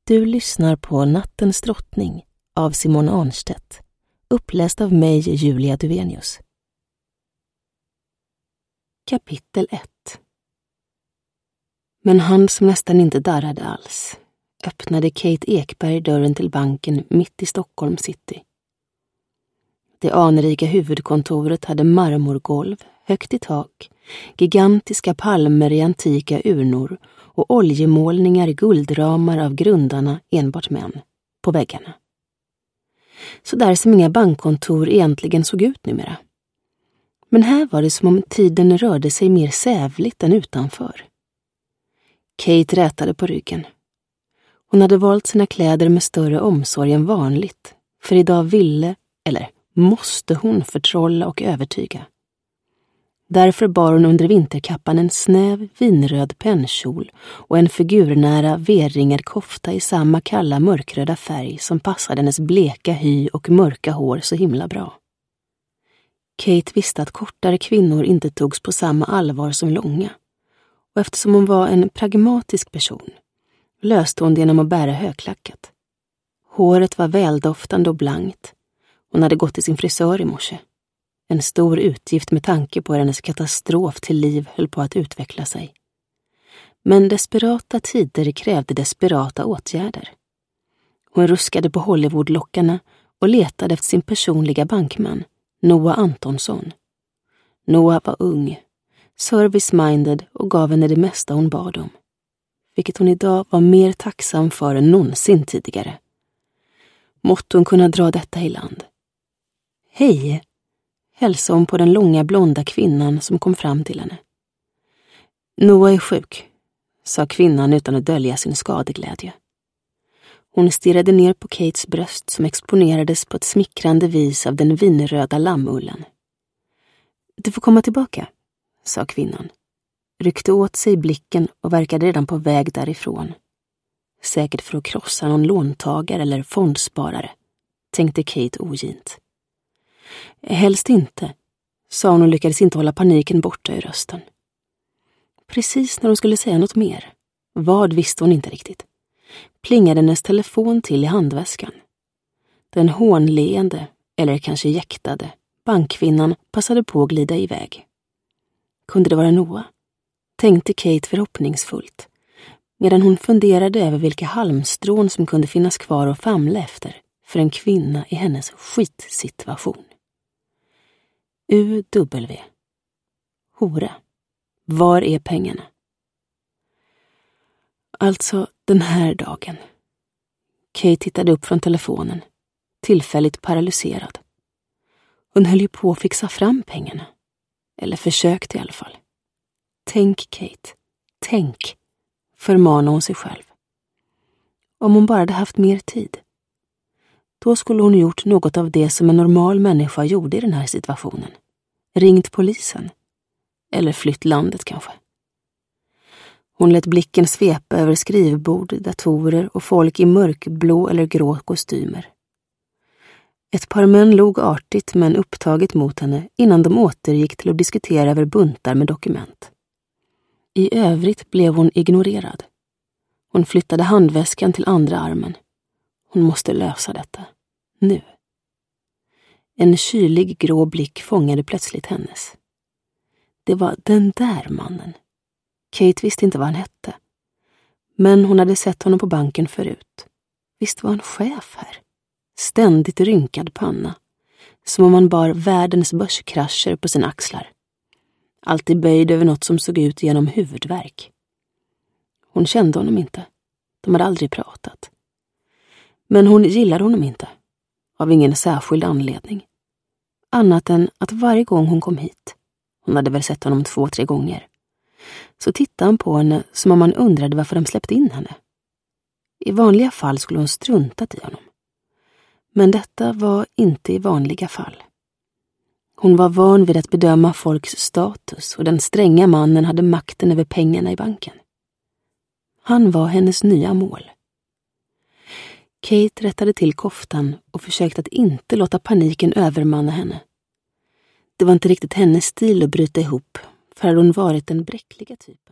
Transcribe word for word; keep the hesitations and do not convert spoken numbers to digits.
Du lyssnar på Nattens drottning av Simone Arnstedt, uppläst av mig, Julia Duvenius. Kapitel ett. Men han som nästan inte darrade alls öppnade Kate Ekberg dörren till banken mitt i Stockholm city. Det anrika huvudkontoret hade marmorgolv, högt i tak, gigantiska palmer i antika urnor och oljemålningar i guldramar av grundarna enbart män på väggarna. Så där som inga bankkontor egentligen såg ut numera. Men här var det som om tiden rörde sig mer sävligt än utanför. Kate rätade på ryggen. Hon hade valt sina kläder med större omsorg än vanligt, för idag ville, eller måste hon förtrolla och övertyga. Därför bar hon under vinterkappan en snäv vinröd pennkjol och en figurnära V-ringad kofta i samma kalla mörkröda färg som passade hennes bleka hy och mörka hår så himla bra. Kate visste att kortare kvinnor inte togs på samma allvar som långa, och eftersom hon var en pragmatisk person löste hon det genom att bära högklackat. Håret var väldoftande och blankt. Hon hade gått till sin frisör i morse. En stor utgift med tanke på hennes katastrof till liv höll på att utveckla sig. Men desperata tider krävde desperata åtgärder. Hon ruskade på Hollywoodlockarna och letade efter sin personliga bankman, Noah Antonsson. Noah var ung, service-minded och gav henne det mesta hon bad om, vilket hon idag var mer tacksam för än någonsin tidigare. Måtte hon kunna dra detta i land. Hej, hälsade hon på den långa blonda kvinnan som kom fram till henne. Noah är sjuk, sa kvinnan utan att dölja sin skadeglädje. Hon stirrade ner på Kates bröst som exponerades på ett smickrande vis av den vinröda lammullen. Du får komma tillbaka, sa kvinnan. Ryckte åt sig blicken och verkade redan på väg därifrån. Säkert för att krossa någon låntagare eller fondsparare, tänkte Kate ogint. Helst inte, sa hon och lyckades inte hålla paniken borta i rösten. Precis när hon skulle säga något mer, vad visste hon inte riktigt, plingade hennes telefon till i handväskan. Den hånleende, eller kanske jäktade, bankkvinnan passade på att glida iväg. Kunde det vara Noah? Tänkte Kate förhoppningsfullt, medan hon funderade över vilka halmstrån som kunde finnas kvar och famla efter för en kvinna i hennes skitsituation. U W. Hora. Var är pengarna? Alltså den här dagen. Kate tittade upp från telefonen, tillfälligt paralyserad. Hon höll ju på att fixa fram pengarna. Eller försökte i alla fall. Tänk, Kate. Tänk, förmanade hon sig själv. Om hon bara hade haft mer tid. Då skulle hon gjort något av det som en normal människa gjorde i den här situationen. Ringt polisen. Eller flytt landet kanske. Hon lät blicken svepa över skrivbord, datorer och folk i mörkblå eller grå kostymer. Ett par män log artigt men upptaget mot henne innan de återgick till att diskutera över buntar med dokument. I övrigt blev hon ignorerad. Hon flyttade handväskan till andra armen. Hon måste lösa detta. Nu. En kylig grå blick fångade plötsligt hennes. Det var den där mannen. Kate visste inte vad han hette. Men hon hade sett honom på banken förut. Visst var han chef här. Ständigt rynkad panna. Som om han bar världens börskrascher på sina axlar. Alltid böjd över något som såg ut genom huvudvärk. Hon kände honom inte. De hade aldrig pratat. Men hon gillade honom inte. Av ingen särskild anledning. Annat än att varje gång hon kom hit, hon hade väl sett honom två, tre gånger, så tittade han på henne som om han undrade varför de släppte in henne. I vanliga fall skulle hon struntat i honom. Men detta var inte i vanliga fall. Hon var van vid att bedöma folks status och den stränga mannen hade makten över pengarna i banken. Han var hennes nya mål. Kate rättade till koftan och försökte att inte låta paniken övermanna henne. Det var inte riktigt hennes stil att bryta ihop, för hade hon varit den bräckliga typen.